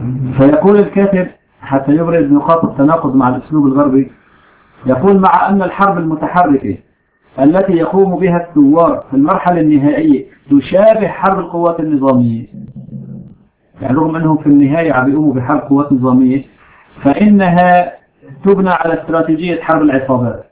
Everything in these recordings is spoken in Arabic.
فيقول الكاتب حتى يبرز نقاط التناقض مع الأسلوب الغربي، يقول: مع أن الحرب المتحركة التي يقوم بها الثوار في المرحلة النهائية تشابه حرب القوات النظامية، يعني رغم أنهم في النهاية عم يقوموا بحرب قوات نظامية، فإنها تبنى على استراتيجية حرب العصابات.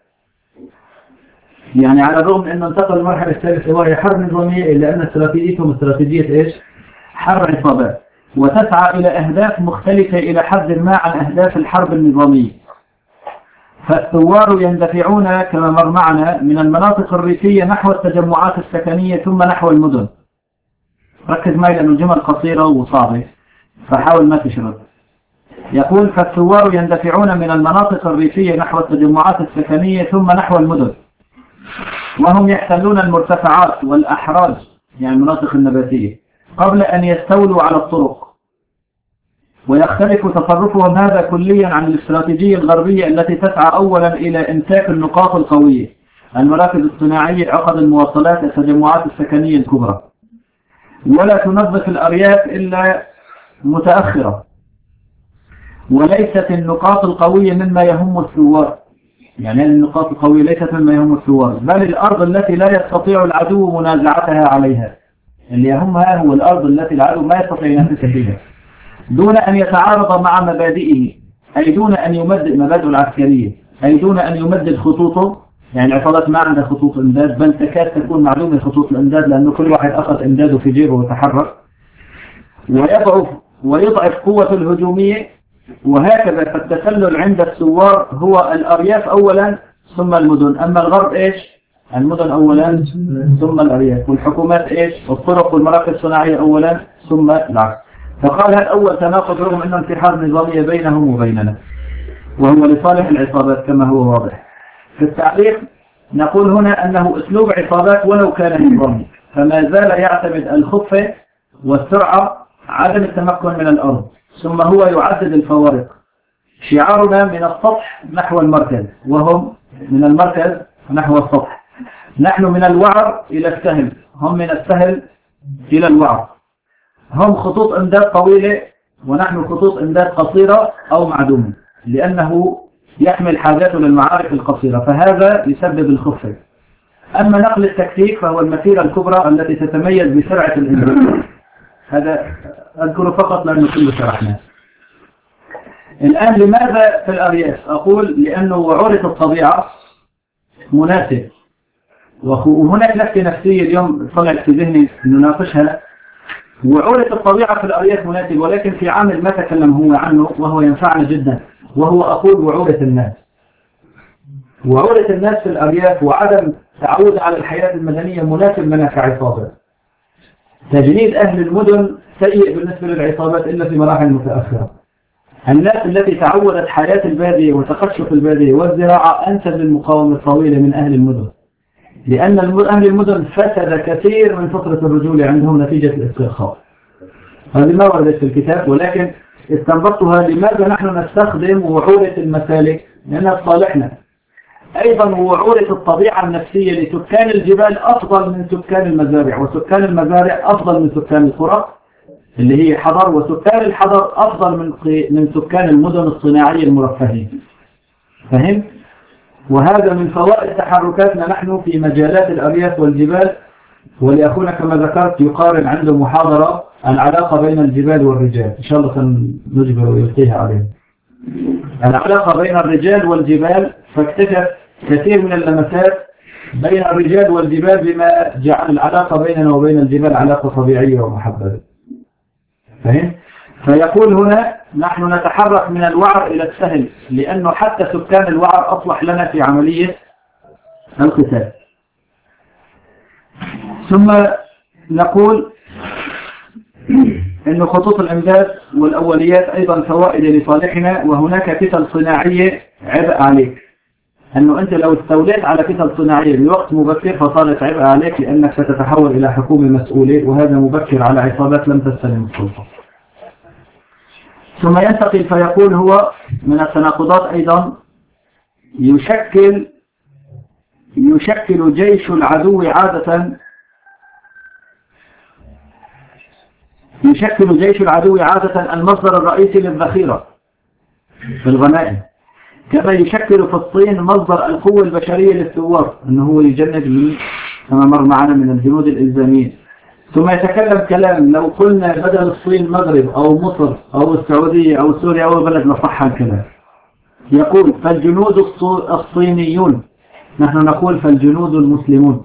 يعني على الرغم من أنه انتقل المرحلة الثالثة وهي حرب نظامية، إلا أن استراتيجيتهم استراتيجية إيش؟ حرب عصابات، وتسعى إلى أهداف مختلفة إلى حد ما عن أهداف الحرب النظامية. فالثوار يندفعون كما مر معنا من المناطق الريفية نحو التجمعات السكنية ثم نحو المدن. ركز معي لأن الجمل قصيرة وصعبة فحاول ما تشرد. يقول: فالثوار يندفعون من المناطق الريفية نحو التجمعات السكنية ثم نحو المدن، وهم يحتلون المرتفعات والأحراج، يعني المناطق النباتية، قبل أن يستولوا على الطرق. ويختلف تصرفهم هذا كليا عن الاستراتيجية الغربية التي تسعى أولا إلى إمساك النقاط القوية، المراكز الصناعية، عقد المواصلات، التجمعات السكنية الكبرى، ولا تنظف الأرياف إلا متأخرة. وليست النقاط القوية مما يهم الثوار، يعني النقاط القوية ليست مما يهم الثوار، بل الأرض التي لا يستطيع العدو منازعتها عليها. اللي يهمها هو الأرض التي العدو ما يستطيع ينافس فيها دون أن يتعارض مع مبادئه، أي دون أن يمدد مبادئه العسكرية، أي دون أن يمدد خطوطه. يعني العصابات ما عندها خطوط إمداد، بل تكاد تكون معلومة خطوط الإمداد، لأنه كل واحد أخذ إمداده في جيبه وتحرك. ويضعف قوة الهجومية. وهكذا فالتسلل عند الثوار هو الأرياف أولا ثم المدن، أما الغرب إيش؟ المدن أولا ثم الأرياف، والحكومات إيش؟ الطرق والمراكز الصناعية أولا ثم العكس. فقال هذا أول تناقض رغم أنه في حرب نظامية بينهم وبيننا، وهو لصالح العصابات كما هو واضح. في التعليق نقول هنا أنه أسلوب عصابات ولو كان نظامي، فما زال يعتمد الخفة والسرعة، عدم التمكن من الأرض، ثم هو يعدد الفوارق. شعارنا من السطح نحو المركز، وهم من المركز نحو السطح. نحن من الوعر إلى السهل، هم من السهل إلى الوعر. هم خطوط إمداد طويلة ونحن خطوط إمداد قصيرة أو معدومة، لأنه يحمل حاجاته للمعارك القصيرة، فهذا يسبب الخفة. أما نقل التكتيك فهو المسيرة الكبرى التي تتميز بسرعة الإمداد. هذا أذكره فقط لأنه كله شرحناه. الآن لماذا في الأرياف؟ أقول لأنه وعورة الطبيعة مناسب. وهناك لفتة نفسية اليوم طلعت في ذهني نناقشها. وعورة الطبيعة في الأرياف مناسب، ولكن في عامل ما تكلم هو عنه وهو ينفعنا جدا، وهو أقول وعورة الناس. وعورة الناس في الأرياف وعدم تعود على الحياة المدنية مناسب لنا كعصابات. تجنيد أهل المدن سيء بالنسبة للعصابات إلا في مراحل متأخرة. الناس التي تعودت حياة البادية وتقشف البادية والزراعة أنسب للمقاومة الطويلة من أهل المدن، لأن أهل المدن فسد كثير من فطرة الرجولة عندهم نتيجة الاسترخاء. هذه ما وردت في الكتاب، ولكن استنبطتها. لماذا نحن نستخدم وعورة المسالك؟ لأنها صالحنا. أيضا وعورة الطبيعة النفسية لسكان الجبال أفضل من سكان المزارع، وسكان المزارع أفضل من سكان القرى اللي هي حضر، وسكان الحضر أفضل من سكان المدن الصناعية المرفهين. فهم؟ وهذا من فوائد تحركاتنا نحن في مجالات الأرياف والجبال. ولأخونا كما ذكرت يقارن عنده محاضرة العلاقة بين الجبال والرجال، إن شاء الله سنجبر ويلقيها عليه. العلاقة بين الرجال والجبال، فاكتشف كثير من اللمسات بين الرجال والجبال بما جعل العلاقة بيننا وبين الجبال علاقة طبيعية ومحببة. فهم؟ فيقول هنا نحن نتحرك من الوعر إلى السهل، لأنه حتى سكان الوعر أصلح لنا في عملية القتال. ثم نقول أن خطوط الإمداد والأوليات أيضا فوائد لصالحنا، وهناك كتل صناعية عبء عليك. أنه أنت لو استوليت على كتل صناعية بوقت مبكر فصارت عبء عليك، لأنك ستتحول إلى حكومة مسؤولة، وهذا مبكر على عصابات لم تستلم السلطة. ثم ينتقل فيقول هو من التناقضات أيضا يشكل جيش العدو عادة يشكل جيش العدو عادة المصدر الرئيسي للذخيرة في الغنائم، كما يشكل في الصين مصدر القوة البشرية للثوار، أنه هو يجند كما مر معنا من الجنود الإلزاميين. ثم يتكلم كلام لو قلنا بدل الصين المغرب أو مصر أو السعودية أو سوريا أو بلد لصح الكلام. يقول فالجنود الصينيون، نحن نقول فالجنود المسلمون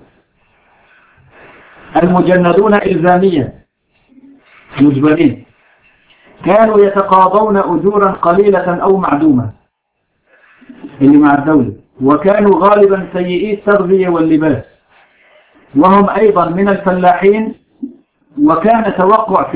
المجندون إلزاميا مجبرين، كانوا يتقاضون أجورا قليلة أو معدومة اللي مع الدولة، وكانوا غالبا سيئي التربية واللباس، وهم أيضا من الفلاحين، وكان توقع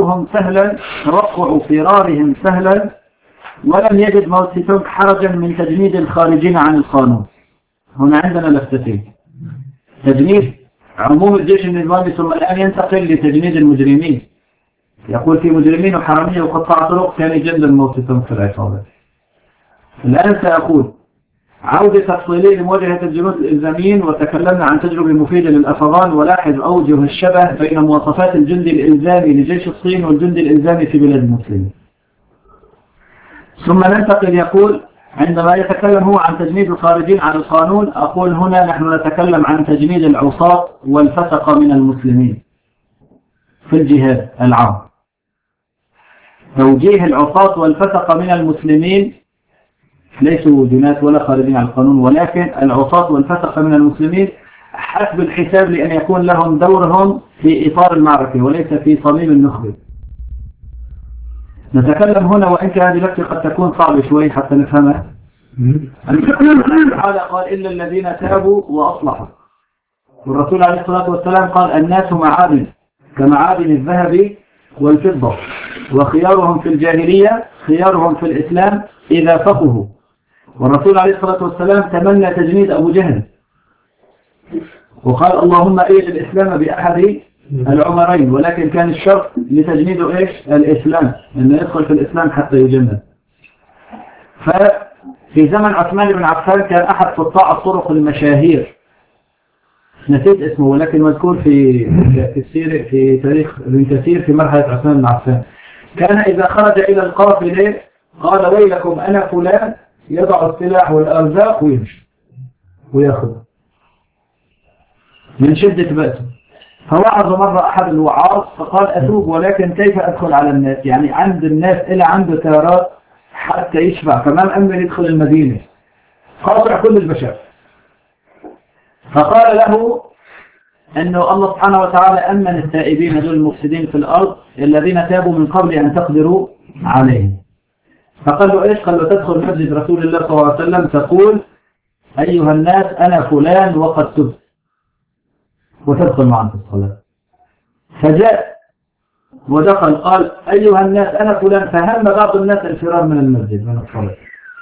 فرارهم سهلا، ولم يجد موسيتونغ حرجا من تجنيد الخارجين عن القانون. هنا عندنا لفتين: تجنيد عموم الجيش النظامي، ثم الآن ينتقل لتجنيد المجرمين. يقول في مجرمين وحرامية وقطاع طرق كان يجند الموسيتونغ في العصابة. الآن سأقول عودة تفصيلية لمواجهة الجنود الإلزاميين، وتكلمنا عن تجربة مفيدة للأفغان، ولاحظ أوجه الشبه بين مواصفات الجندي الإلزامي لجيش الصين والجندي الإلزامي في بلاد المسلمين. ثم ننتقل، يقول عندما يتكلم هو عن تجنيد الخارجين عن القانون، أقول هنا نحن نتكلم عن تجنيد العصاة والفسقة من المسلمين في الجهاد العام. توجيه العصاة والفسقة من المسلمين ليسوا جنات ولا خارجين عن القانون، ولكن العصاة والفسقة من المسلمين حسب الحساب، لأن يكون لهم دورهم في إطار المعركة وليس في صميم النخبة. نتكلم هنا، وإن كان هذه اللفتة قد تكون صعبة شوي حتى نفهمها. تعالى قال إلا الذين تابوا وأصلحوا، والرسول عليه الصلاة والسلام قال الناس معادن كمعادن الذهب والفضة، وخيارهم في الجاهلية خيارهم في الإسلام إذا فقهوا. والرسول عليه الصلاة والسلام تمنى تجنيد أبو جهل، وقال اللهم أيد الإسلام بأحد العمرين، ولكن كان الشرط لتجنيده إيش؟ الإسلام، أنه يدخل في الإسلام حتى يجند. ففي زمن عثمان بن عفان كان أحد قطاع الطرق المشاهير، نسيت اسمه ولكن مذكور في تاريخ ابن كثير في مرحلة عثمان بن عفان، كان إذا خرج إلى القافلة قال ويلكم أنا فلان، يضع السلاح والأرزاق ويمشي ويأخذ من شدة بأسه. فوعظ مرة أحد الوعاظ فقال أتوب، ولكن كيف أدخل على الناس؟ يعني عند الناس إلى عنده تيارات حتى يشبع، فما مأمن يدخل المدينة، قاطع كل البشر. فقال له أنه الله سبحانه وتعالى أمن التائبين دول المفسدين في الأرض الذين تابوا من قبل أن تقدروا عليهم. فقال له إيش؟ قال له تدخل مسجد رسول الله صلى الله عليه وسلم تقول أيها الناس أنا فلان وقد تبت، وتدخل معهم في الصلاة. فجاء ودخل قال أيها الناس أنا فلان، فهم بعض الناس الفرار من المسجد من الصلاة،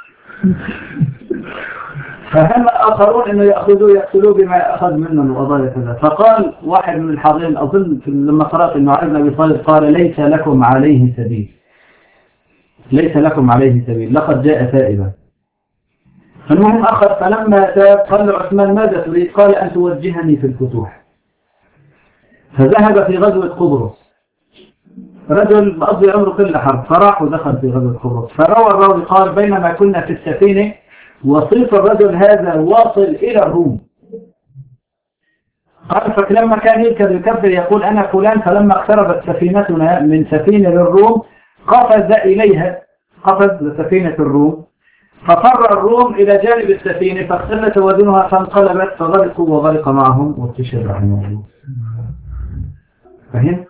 فهم آخرون أنه يأخذوا بما أخذ منهم وقضايا كذا. فقال واحد من الحاضرين أظن لما قرأت أنه علي بن أبي طالب قال ليس لكم عليه سبيل، ليس لكم عليه سبيل، لقد جاء تائبا. المهم أخذ، فلما تاب قال له عثمان ماذا تريد؟ قال أن توجهني في الفتوح. فذهب في غزوة قبرص، رجل مقضي عمره كله حرب، فراح ودخل في غزوة قبرص. فروى الراوي قال بينما كنا في السفينة وصيف الرجل هذا واصل إلى الروم. قال فلما كان يكبر يقول أنا فلان، فلما اقتربت سفينتنا من سفينة للروم قفز إليها، قفز لسفينة الروم، ففر الروم إلى جانب السفينة فاختل توازنها فانقلبت فغرقوا وغرق معهم واستشهد رحمه الله. فهم؟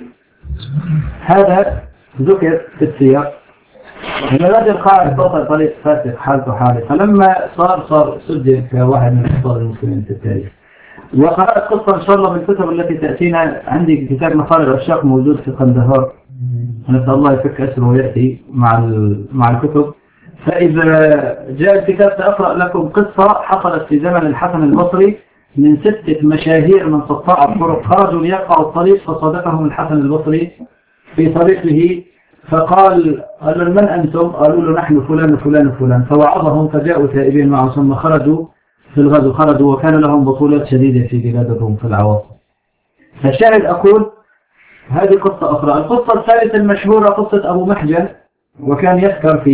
هذا ذكر في السياق. الرجل قاعد بطل طريق فاسق حالته حاله، فلما صار سجل كواحد من أخطار المسلمين في التاريخ. وقرأت قصة إن شاء الله من الكتب التي تأتينا، عندي كتاب مصاري العشاق موجود في قندهار، نسأل الله يفك أسره ويأتي مع الكتب. فإذا جاء الكتاب سأقرأ لكم قصة حصلت في زمن الحسن البصري من 6 مشاهير من قطاع الطرق خرجوا ليقطعوا الطريق، فصادفهم الحسن البصري في طريقه فقال من أنتم؟ قالوا له نحن فلان وفلان وفلان، فوعظهم فجاءوا تائبين معه ثم خرجوا في الغزو، خرجوا وكان لهم بطولات شديدة في بلاد الروم في العواصم. فالشاهد أقول هذه قصة أخرى. القصة الثالثة المشهورة قصة أبو محجن، وكان يسكر في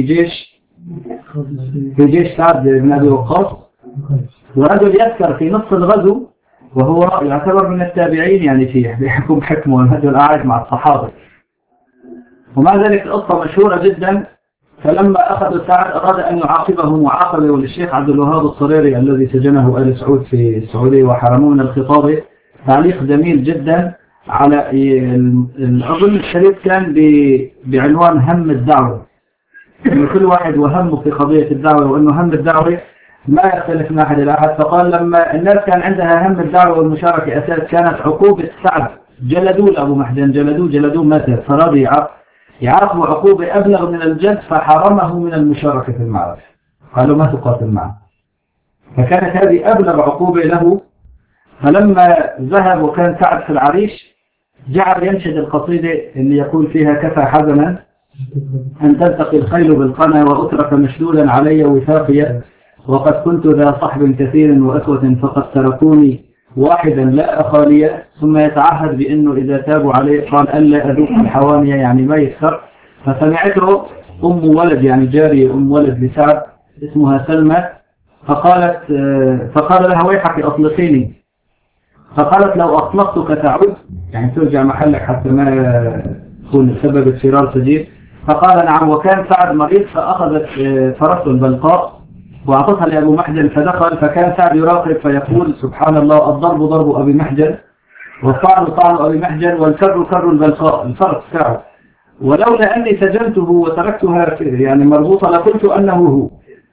جيش سعد بن أبي وقاص، ورجل يسكر في نصف الغزو وهو يعتبر من التابعين، يعني فيه بيحكم حكمه والرجل قاعد مع الصحابة، ومع ذلك القصة مشهورة جدا. فلما أخذ سعد أراد أن يعاقبه معاقبة، والشيخ عبد الوهاب الصريري الذي سجنه آل سعود في السعودية وحرموه من الخطابة تعليق جميل جدا على أظن الشريط كان بعنوان هم الدعوة، إن كل واحد وهمه في قضية الدعوة، وأنه هم الدعوة ما يختلف من أحد إلى أحد. فقال لما الناس كان عندها هم الدعوة والمشاركة أساس، كانت عقوبة سعد جلدوه لأبو محجن، جلدوه مات، فراد يعاقب عقوبة أبلغ من الجلد، فحرمه من المشاركة في المعركة، قالوا ما تقاتل معه، فكانت هذه أبلغ عقوبة له. فلما ذهب وكان سعد في العريش جعل ينشد القصيدة اللي يقول فيها: كفى حزنا أن تلتقي الخيل بالقنا، وأترك مشدودا علي وثاقيا، وقد كنت ذا صحب كثير وأخوة فقد تركوني واحدا لا أخاليا. ثم يتعهد بأنه إذا تابوا عليه قال ألا أذوق الحوانية، يعني ما يكثر. فسمعته أم ولد، يعني جارية أم ولد لسعد اسمها سلمى، فقال لها: ويحك أطلقيني. فقالت: لو أطلقتك تعود، يعني ترجع محلك حتى ما تكون سبب اضطرار شديد. فقال: نعم. وكان سعد مريض، فأخذت فرس البلقاء وأعطتها لأبو محجن، فدخل، فكان سعد يراقب فيقول: سبحان الله، الضرب ضرب أبي محجن، والطعن طعن أبي محجن، والكر كر البلقاء، الفرس سعد، ولولا أني سجنته وتركتها يعني مربوطة لقلت أنه هو.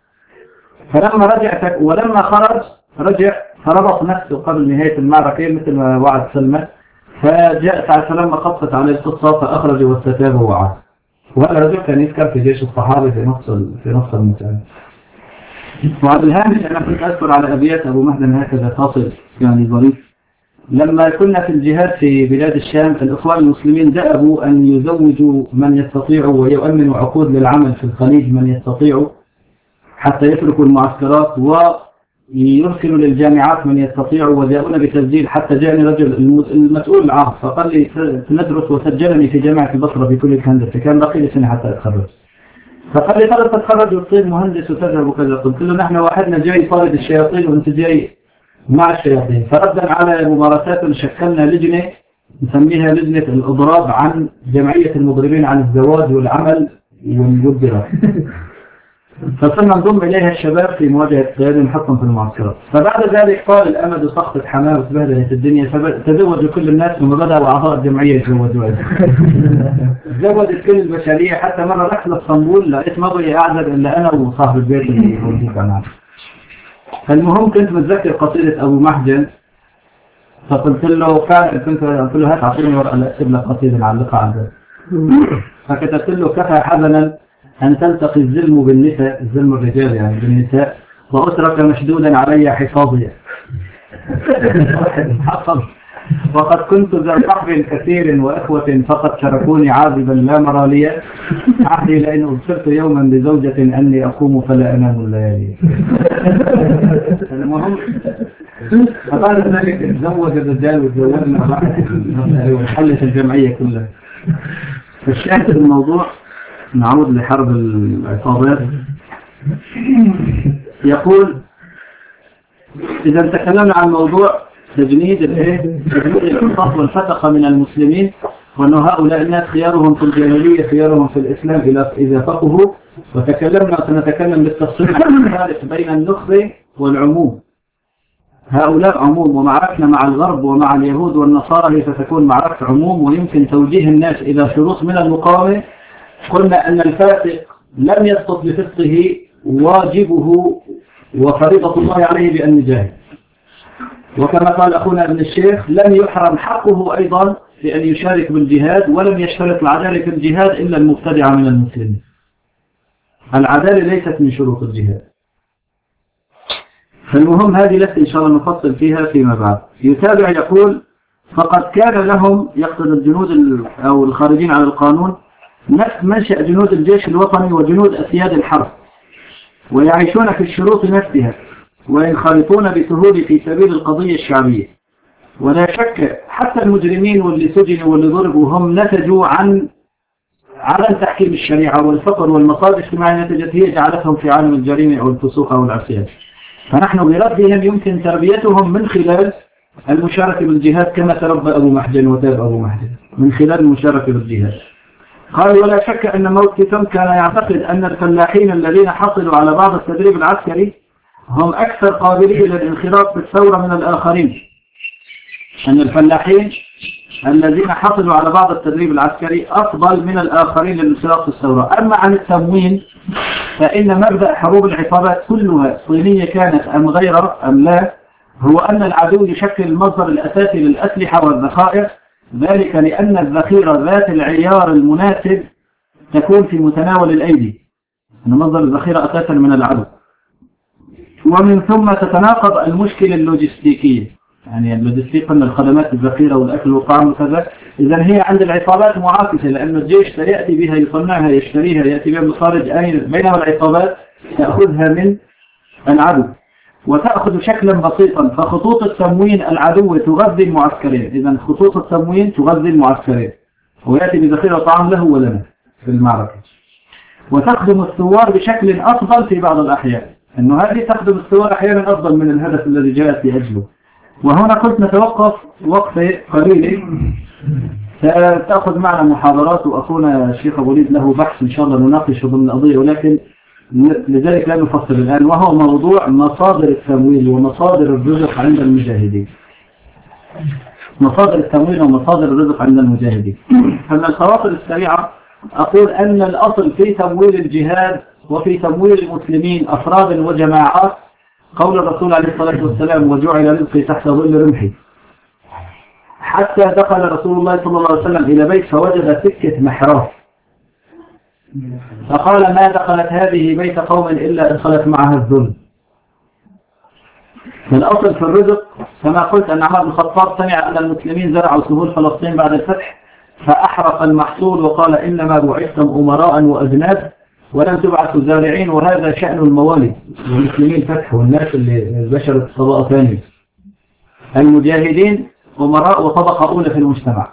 ولما خرج رجع فربط نفسه قبل نهاية المعركة مثل ما وعد سلمى، فجاءت على سلمى قصت عليه القصة فأخرج واستتاب ووعد. وهذا الرجل كان يذكر في جيش الصحابة في نص المسألة. وعلى الهامش أنا كنت أذكر على أبيات أبو محجن هكذا فاصل يعني ظريف. لما كنا في الجهاد في بلاد الشام، الإخوان المسلمين دأبوا أن يزوجوا من يستطيعوا ويؤمنوا عقود للعمل في الخليج من يستطيعوا حتى يتركوا المعسكرات، ويرسلوا للجامعات من يستطيعوا، وجاءونا بتسجيل. حتى جاءني رجل المسؤول العام فقال لي: سندرس، وسجلني في جامعة البصرة في كلية الهندسة، كان بقي لي سنة حتى أتخرج. فقال لي: خلص تتخرج وتصير مهندس وتذهب وكذا. قلت له: نحن واحدنا جاي طارد الشياطين وانت جاي مع الشياطين. فردا على ممارسات شكلنا لجنة نسميها لجنة الإضراب عن جمعية المضربين عن الزواج والعمل والدراسة. فصرنا نضم إليها الشباب في مواجهة القيادة نحطهم في المعسكرات. فبعد ذلك قال الأمد سقطت حماه وتبهدلت الدنيا، فتزوجوا كل الناس، ثم بدأوا أعضاء الجمعية يتزوجوا. تزوجت كل البشرية. حتى مرة رحت لاسطنبول لقيت ما بقي أعزب إلا أنا وصاحب البيت اللي موجود معنا. فالمهم كنت متذكر قصيدة أبو محجن، فقلت له هات أعطيني ورقة لأكتب لك قصيدة معلقة عن ذلك. فكتبت له: كفى حزنا أن تلتقي الظلم بالنساء، الظلم الرجال يعني بالنساء، وأترك مشدودا علي حفاظيا. حصل: وقد كنت ذا صحب كثير وإخوة فقد تركوني عاذبا لا مرى لي، عهدي لئن أبصرت يوما بزوجة أني أقوم فلا أنام الليالي. المهم فقال ذلك تزوج الرجال وتزوجنا وحلت الجمعية كلها. فالشاهد الموضوع، نعود لحرب العصابات. يقول: إذا تكلمنا عن موضوع تجنيد القصاص والفتقة من المسلمين، وأن هؤلاء الناس خيارهم في الجاهلية خيارهم في الإسلام إذا فقهوا، وتكلمنا وسنتكلم بالتفصيل عن الفارق بين النخبة والعموم. هؤلاء عموم، ومعركنا مع الغرب ومع اليهود والنصارى ستكون معركة عموم، ويمكن توجيه الناس إلى شروط من المقاومة. قلنا أن الفاسق لم يسقط بفسقه، واجبه وفريضة الله عليه بأن يجاهد. وكما قال أخونا ابن الشيخ: لم يحرم حقه أيضا بأن يشارك بالجهاد، ولم يشترط العدالة في الجهاد إلا المبتدع من المسلمين. العدالة ليست من شروط الجهاد. فالمهم هذه لست إن شاء الله نفصل فيها فيما بعد. يتابع يقول: فقد كان لهم، يقصد الجنود أو الخارجين على القانون، نفس منشأ جنود الجيش الوطني وجنود أسياد الحرب، ويعيشون في الشروط نفسها، وينخرطون بسهولة في سبيل القضية الشعبية، ولا شك حتى المجرمين واللي سجنوا واللي ضربوا هم نتجوا عن عدم تحكيم الشريعة، والفقر والمصائب الاجتماعية نتجت هي جعلتهم في عالم الجريمة أو الفسوق أو العصيان. فنحن بردهم يمكن تربيتهم من خلال المشاركة بالجهاد كما تربى أبو محجن وتاب أبو محجن من خلال المشاركة بالجهاد. قال ولا شك أن موتكم كان يعتقد أن الفلاحين الذين حصلوا على بعض التدريب العسكري هم أكثر قابلين للانخراط بالثورة من الآخرين، أن الفلاحين الذين حصلوا على بعض التدريب العسكري أفضل من الآخرين للانخراط في الثورة. أما عن التموين فإن مبدأ حروب العصابات كلها صينية كانت أم غير أم لا، هو أن العدو يشكل المصدر الأساسي للأسلحة والذخائر، ذلك لأن الذخيرة ذات العيار المناسب تكون في متناول الأيدي، أن مصدر الذخيرة أساسا من العدو. ومن ثم تتناقض المشكلة اللوجستيكية، يعني اللوجستيك قلنا الخدمات الذخيرة والأكل والطعام وكذا، إذن هي عند العصابات معاكسة، لأن الجيش سيأتي بها يصنعها يشتريها يأتي بها من خارج بينما العصابات تأخذها من العدو وتأخذ شكلا بسيطا. فخطوط التموين العدو تغذي المعسكرين، إذن خطوط التموين تغذي المعسكرين ويأتي بذخيرة طعام له ولنا في المعركة. وتخدم الثوار بشكل أفضل في بعض الأحيان، أنه هذه تخدم الثوار أحيانا أفضل من الهدف الذي جاءت لأجله. وهنا قلت نتوقف وقفة قليلة، سأخذ معنا محاضرات وأخونا الشيخ أبو وليد له بحث إن شاء الله نناقشه ضمن القضية، ولكن لذلك لا نفصل الآن، وهو موضوع مصادر التمويل ومصادر الرزق عند المجاهدين. مصادر التمويل ومصادر الرزق عند المجاهدين. فمن الخواطر السريعة أقول أن الأصل في تمويل الجهاد وفي تمويل المسلمين أفراد وجماعات قول الرسول عليه الصلاة والسلام وجعل رزقي تحت ظل رمحي. حتى دخل رسول الله صلى الله عليه وسلم إلى بيت فوجد سكة محراث فقال ما دخلت هذه بيت قوم إلا أدخلت معها الذل. فالأصل في الرزق كما قلت أن عمر بن الخطاب سمع أن المسلمين زرعوا سهول فلسطين بعد الفتح فأحرق المحصول وقال إنما بعثتم أمراء وأذناب ولم تبعثوا زارعين، وهذا شأن الموالي والمسلمين فتحوا الناس اللي بشرت طبقة ثانية. المجاهدين أمراء وطبقة أولى في المجتمع.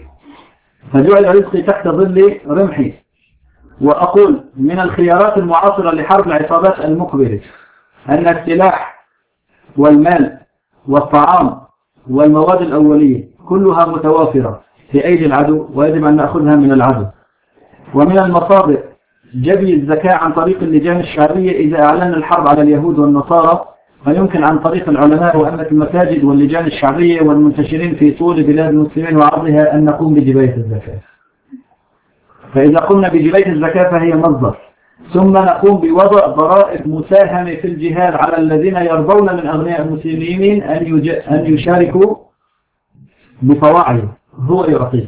فجعل رزقي تحت ظل رمحي. وأقول من الخيارات المعاصرة لحرب العصابات المقبلة أن السلاح والمال والطعام والمواد الأولية كلها متوافرة في أيدي العدو ويجب أن نأخذها من العدو. ومن المصادر جبي الزكاة عن طريق اللجان الشعبية إذا أعلن الحرب على اليهود والنصارى، فيمكن عن طريق العلماء وأمة المساجد واللجان الشعبية والمنتشرين في طول بلاد المسلمين وعرضها أن نقوم بجباية الزكاة. فإذا قمنا بجباية الزكاة فهي مصدر، ثم نقوم بوضع ضرائب مساهمة في الجهاد على الذين يرضون من أغنياء المسلمين أن يشاركوا بطواعي هو يعطيك.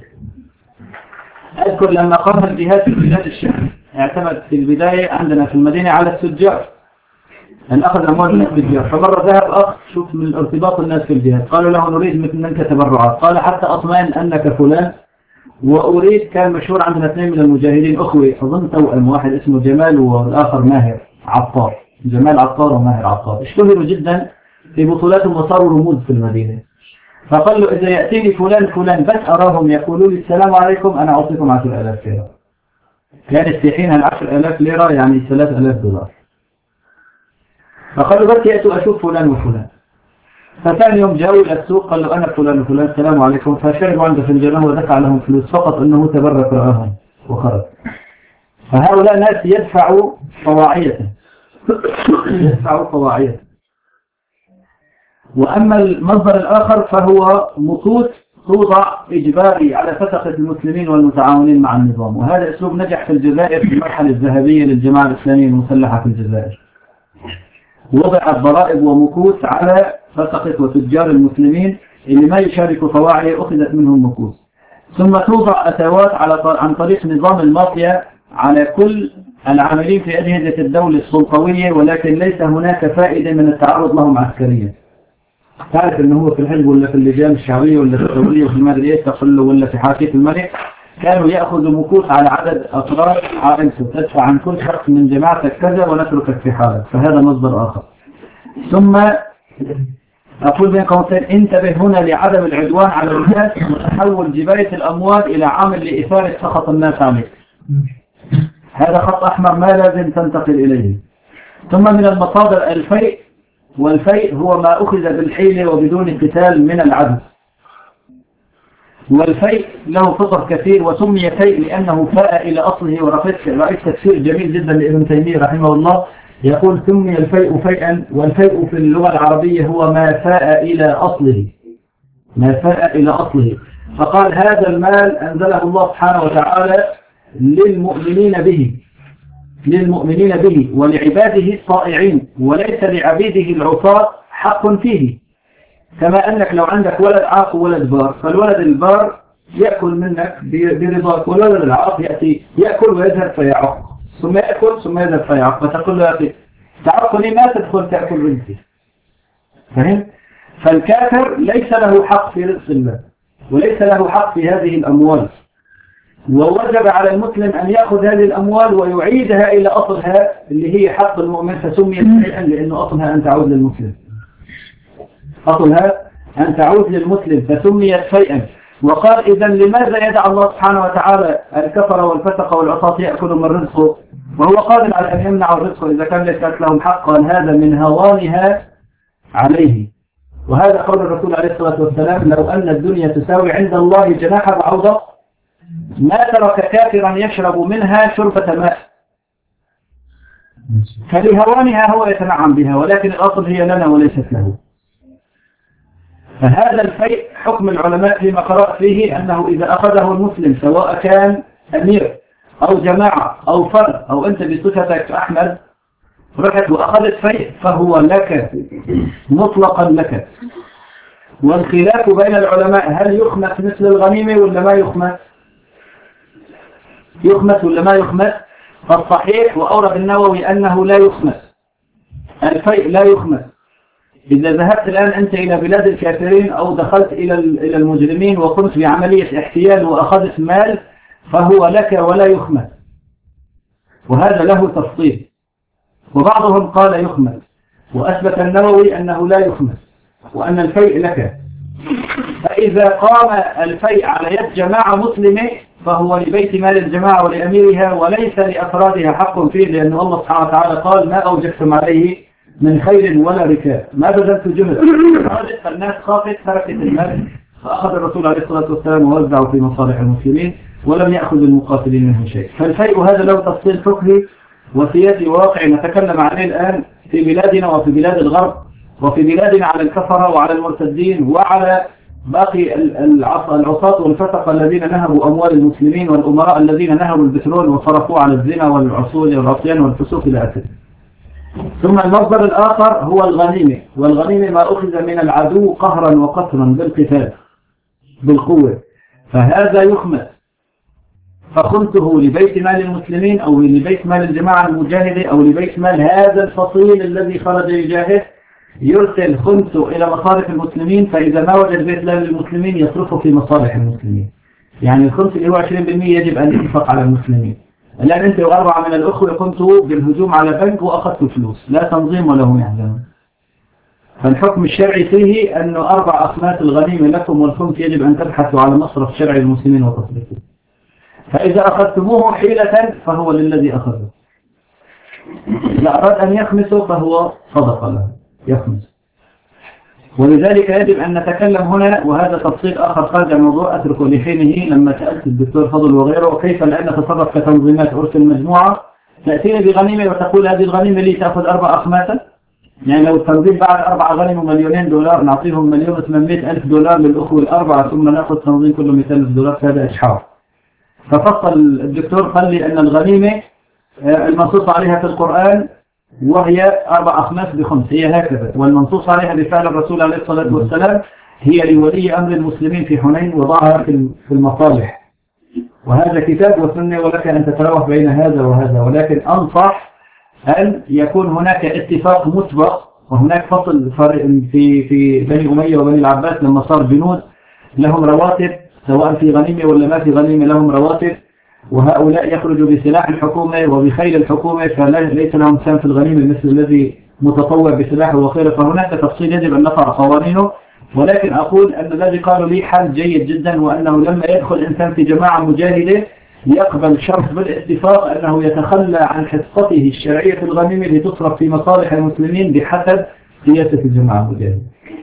أذكر لما قام الجهاد في بلاد الشام اعتمد في البداية عندنا في المدينة على التجار أن أخذ أموال الناس بالجهاد. فمرة ذهب أخ شوف من ارتباط الناس في الجهاد قالوا له نريد مثل منك تبرعات، قال حتى أطمئن أنك فلان وأريد. كان مشهور عندنا اثنين من المجاهدين أخوي أظن توأم، واحد اسمه جمال والآخر ماهر عطار، جمال عطار وماهر عطار، اشتهروا جدا في بطولاتهم وصاروا رموز في المدينة. فقال له إذا يأتيني فلان فلان بس أراهم يقولوا لي السلام عليكم أنا أعطيكم 10,000 ليرة. كانت في حينها 10,000 ليرة يعني 3,000 دولار. فقال له بس يأتوا أشوف فلان وفلان. فثاني يوم جاءوا إلى السوق قال له أنا فلان وفلان السلام عليكم، فشربوا عنده فنجانه ودفع لهم فلوس فقط أنه تبرك رآهم وخرج. فهؤلاء ناس يدفعوا طواعية يدفعوا طواعية. وأما المصدر الآخر فهو مكوس توضع إجباري على فتقة المسلمين والمتعاونين مع النظام، وهذا أسلوب نجح في الجزائر في المرحلة الذهبية للجماعة الإسلامية المسلحة في الجزائر. وضعت ضرائب ومكوس على فتقة وتجار المسلمين اللي ما يشاركوا طواعية أخذت منهم مكوس، ثم توضع أتوات عن طريق نظام المافيا على كل العاملين في أجهزة الدولة السلطوية، ولكن ليس هناك فائدة من التعرض لهم عسكريا. تعرف أنه هو في الحزب ولا في اللجان الشعبية ولا في الدولية وفي المدري إيش تقول له ولا في حاشية الملك، كانوا يأخذوا مكوس على عدد أفراد عائلته، تدفع عن كل شخص من جماعتك كذا ونتركك في حالك. فهذا مصدر آخر. ثم أقول بين قوسين انتبه هنا لعدم العدوان على الناس وتحول جباية الأموال إلى عامل لإثارة سخط الناس عليك. هذا خط أحمر ما لازم تنتقل إليه. ثم من المصادر الفيء، والفيء هو ما أخذ بالحيلة وبدون قتال من العدو. والفيء له فطر كثير، وسمي فيء لأنه فاء إلى أصله. ورأيت تفسير جميل جدا لابن تيمية رحمه الله يقول سمي الفيء فيئا، والفيء في اللغة العربية هو ما فاء إلى أصله، ما فاء إلى أصله. فقال هذا المال أنزله الله سبحانه وتعالى للمؤمنين به ولعباده الطائعين، وليس لعبيده العصاة حق فيه. كما أنك لو عندك ولد عاق وولد بار، فالولد البار يأكل منك برضاك، والولد العاق يأتي يأكل ويذهب فيعق، ثم يأكل ثم يذهب فيعق، فتقول له يا أخي تعقني ما تدخل تأكل رزقي. فهم؟ فالكافر ليس له حق في رزق الله، وليس له حق في هذه الأموال، ووجب على المسلم أن يأخذ هذه الأموال ويعيدها إلى أصلها اللي هي حق المؤمن، فسميت شيئا لأنه أصلها أن تعود للمسلم، أصلها أن تعود للمسلم فسميت شيئا. وقال إذا لماذا يدع الله سبحانه وتعالى الكفر والفسق والعصاة يأكلوا من رزقه وهو قادر على أن يمنع الرزق إذا كان ليس لهم حق؟ قال هذا من هوانها عليه. وهذا قول الرسول عليه الصلاة والسلام لو أن الدنيا تساوي عند الله جناح بعوضة ما ترك كافرا يشرب منها شربة ماء. فلهوانها هو يتنعم بها، ولكن الأصل هي لنا وليست له. فهذا الفيء حكم العلماء فيما قرأت فيه أنه إذا أخذه المسلم سواء كان أمير أو جماعة أو فرد أو أنت بصفتك أحمد رحت وأخذت فيء فهو لك مطلقا لك. والخلاف بين العلماء هل يخمس مثل الغنيمة ولا ما يخمس؟ يخمس ولا ما يخمس؟ فالصحيح وأورد النووي أنه لا يخمس، الفيء لا يخمس. إذا ذهبت الآن أنت إلى بلاد الكافرين أو دخلت إلى المجرمين وقمت بعملية احتيال وأخذت مال فهو لك ولا يخمس، وهذا له تفصيل. وبعضهم قال يخمس، وأثبت النووي أنه لا يخمس وأن الفيء لك. فإذا قام الفيء على يد جماعة مسلمة فهو لبيت مال الجماعة ولأميرها وليس لأفرادها حق فيه، لأن الله سبحانه وتعالى قال ما أوجبتم عليه من خير ولا ركاب ما بذلت جهد. فالناس خافت تركت المال، فأخذ الرسول عليه الصلاة والسلام ووزعه في مصالح المسلمين ولم يأخذ المقاتلين منه شيء. فالفيء هذا له تفصيل فقهي وسياسي واقعي نتكلم عليه الآن في بلادنا وفي بلاد الغرب وفي بلادنا على الكفرة وعلى المرتدين وعلى باقي العصاة والفسق الذين نهبوا أموال المسلمين والأمراء الذين نهبوا البترول وصرفوه على الزنا والعصول والعصيان والفسوق إلى آخره. ثم المصدر الآخر هو الغنيمة، والغنيمة ما أخذ من العدو قهرا وقتلا بالقتال بالقوة، فهذا يخمس. فخنته لبيت مال المسلمين أو لبيت مال الجماعة المجاهدة أو لبيت مال هذا الفصيل الذي خرج يجاهد، يرسل خنته إلى مصارف المسلمين، فإذا ما وجد بيت مال المسلمين يصرفه في مصالح المسلمين. يعني الخنس اللي هو 20% يجب أن ينفق على المسلمين. الآن أنت وأربعة من الأخوة قمتوا بالهجوم على بنك وأخذتوا فلوس، لا تنظيم ولا هم يحزنون. فالحكم الشرعي فيه أنه 4 أخماس الغنيمة لكم، والخمس يجب أن تبحثوا على مصرف شرعي المسلمين وتصرفه. فإذا أخذتموه حيلة فهو للذي أخذه، إذا أراد أن يخمسه فهو صدق له يخمس. ولذلك يجب أن نتكلم هنا، وهذا تفصيل آخر خارج الموضوع أتركه لحينه، لما سألت الدكتور فضل وغيره وكيف الآن نتصرف كتنظيمات أرسل مجموعة تأتينا بغنيمة وتقول هذه الغنيمة لي تأخذ 4 أخماسا. يعني لو التنظيم بعد 4 غنم $2,000,000 نعطيهم $1,800,000 للأخوة الأربعة ثم نأخذ تنظيم كله $200,000، هذا إشحار. ففصل الدكتور قال لي أن الغنيمة المنصوص عليها في القرآن وهي 4 أخماس ب5 هي هكذا، والمنصوص عليها بفعل الرسول عليه الصلاة والسلام هي لولي أمر المسلمين في حنين وضعها في المصالح. وهذا كتاب وسنة ولك أن تتراوح بين هذا وهذا، ولكن أنصح أن يكون هناك اتفاق مسبق. وهناك فصل فرق في بني أمية وبني العباس لما صار جنود لهم رواتب سواء في غنيمة ولا ما في غنيمة لهم رواتب، وهؤلاء يخرجوا بسلاح الحكومة وبخيل الحكومة، فليس لهم سهم في الغنيمة مثل الذي متطوع بسلاحه وخيره، فهناك تفصيل يجب أن نضع قوانينه. ولكن أقول أن الذي قالوا لي حل جيد جدا، وأنه لما يدخل إنسان في جماعة مجاهدة يقبل شرط بالاتفاق أنه يتخلى عن حصته الشرعية في الغنيمة لتصرف في مصالح المسلمين بحسب سياسة الجماعة المجاهدة،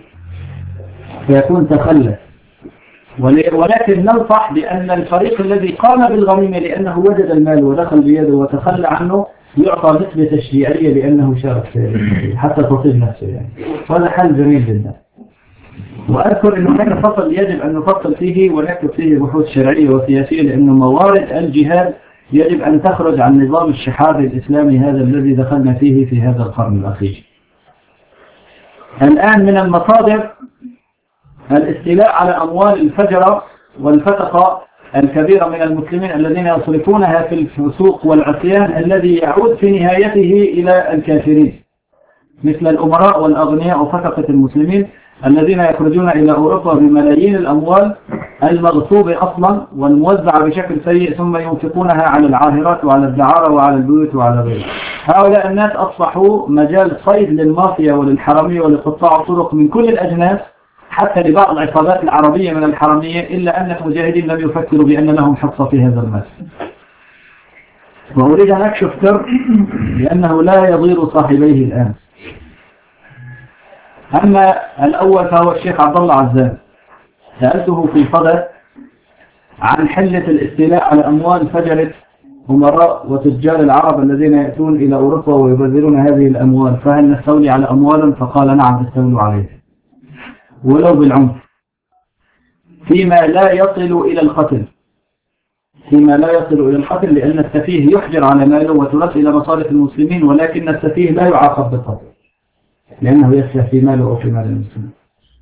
فيكون تخلى. ولكن ننصح بأن الفريق الذي قام بالغنيمة لأنه وجد المال ودخل بيده وتخلى عنه يعطى نسبة تشجيعية لأنه شارك فيه حتى تصيب نفسه يعني. وهذا حل جميل جدا. وأذكر أنه هناك فصل يجب أن نفصل فيه ونكتب فيه بحوث شرعية وسياسية، لأنه موارد الجهاد يجب أن تخرج عن نظام الشحاذ الإسلامي هذا الذي دخلنا فيه في هذا القرن الأخير. الآن من المصادر الاستيلاء على أموال الفجرة والفتقة الكبيرة من المسلمين الذين يصرفونها في الفسوق والعصيان الذي يعود في نهايته إلى الكافرين، مثل الأمراء والأغنياء وفتقة المسلمين الذين يخرجون إلى أوروبا بملايين الأموال المغصوبة أصلا والموزعة بشكل سيء، ثم ينفقونها على العاهرات وعلى الدعارة وعلى البيوت وعلى غيره. هؤلاء الناس أصبحوا مجال صيد للمافيا وللحرامية ولقطاع الطرق من كل الأجناس، حتى لبعض العصابات العربية من الحرامية، إلا أن المجاهدين لم يفكروا بأن لهم حصة في هذا المال. وأريد أن أكشف سر لأنه لا يضير صاحبيه الآن. أما الأول فهو الشيخ عبد الله عزام، سألته في صدى عن حلة الاستيلاء على أموال فجرة أمراء وتجار العرب الذين يأتون إلى أوروبا ويبذلون هذه الأموال، فهل نستولي على أموالهم؟ فقال نعم نستولوا عليه ولو بالعنف، فيما لا يصل إلى القتل، فيما لا يصل إلى القتل، لأن السفيه يحجر على ماله وترد إلى مصالح المسلمين، ولكن السفيه لا يعاقب بالقتل لأنه يسفه في ماله أو في مال المسلمين.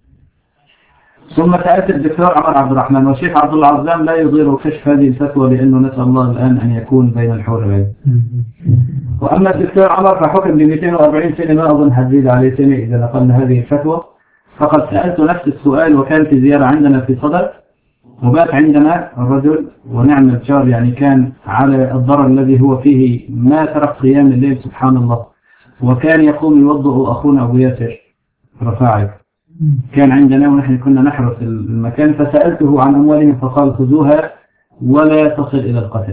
ثم سألت الدكتور عمر عبد الرحمن، والشيخ عبد الله عزام لا يضير كشف هذه الفتوى لأنه نسأل الله الآن أن يكون بين الحور العين. وأما الدكتور عمر فحكم ب 240 سنة، ما أظن هتزيد عليه سنة إذا نقلنا هذه الفتوى. فقد سألت نفس السؤال وكان في زيارة عندنا في صدر، وبات عندنا الرجل ونعم الجار، يعني كان على الضرر الذي هو فيه ما ترك قيام الليل سبحان الله، وكان يقوم يوضع أخونا أبو ياسر رفاعي، كان عندنا ونحن كنا نحرس المكان، فسألته عن أموالهم فقال خذوها ولا تصل إلى القتل،